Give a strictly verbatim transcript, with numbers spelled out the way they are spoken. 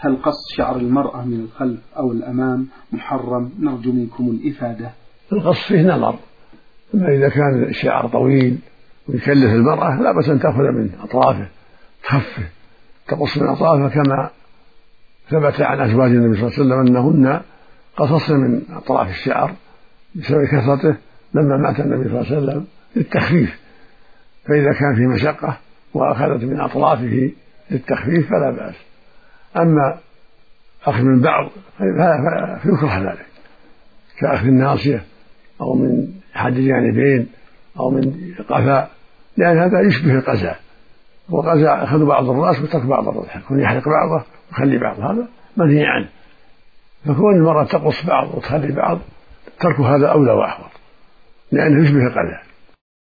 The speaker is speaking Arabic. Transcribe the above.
هل قص شعر المرأة من الخلف أو الأمام محرم؟ نرجو منكم الإفادة. القص فيه نظر، أما إذا كان الشعر طويل ويكلف المرأة لا بأس أن تأخذ من أطرافه تخفه، تقص من أطرافه، كما ثبت عن أزواج النبي صلى الله عليه وسلم أنهن قصصن من أطراف الشعر بسبب كثرته لما مات النبي صلى الله عليه وسلم للتخفيف، فإذا كان في مشقة وأخذت من أطرافه للتخفيف فلا بأس. أما أخذ من بعض فيكره ذلك، كأخذ الناصية أو من أحد الجانبين أو من قفاء، لأن هذا يشبه القزع، والقزع أخذ بعض الرأس وترك بعض الرأس، يكون يحرق بعضه ويخلي بعض، هذا منهي عنه. فكون المرأة تقص بعض وتخلي بعض ترك هذا أولى وأحوط، لأنه يشبه القزع.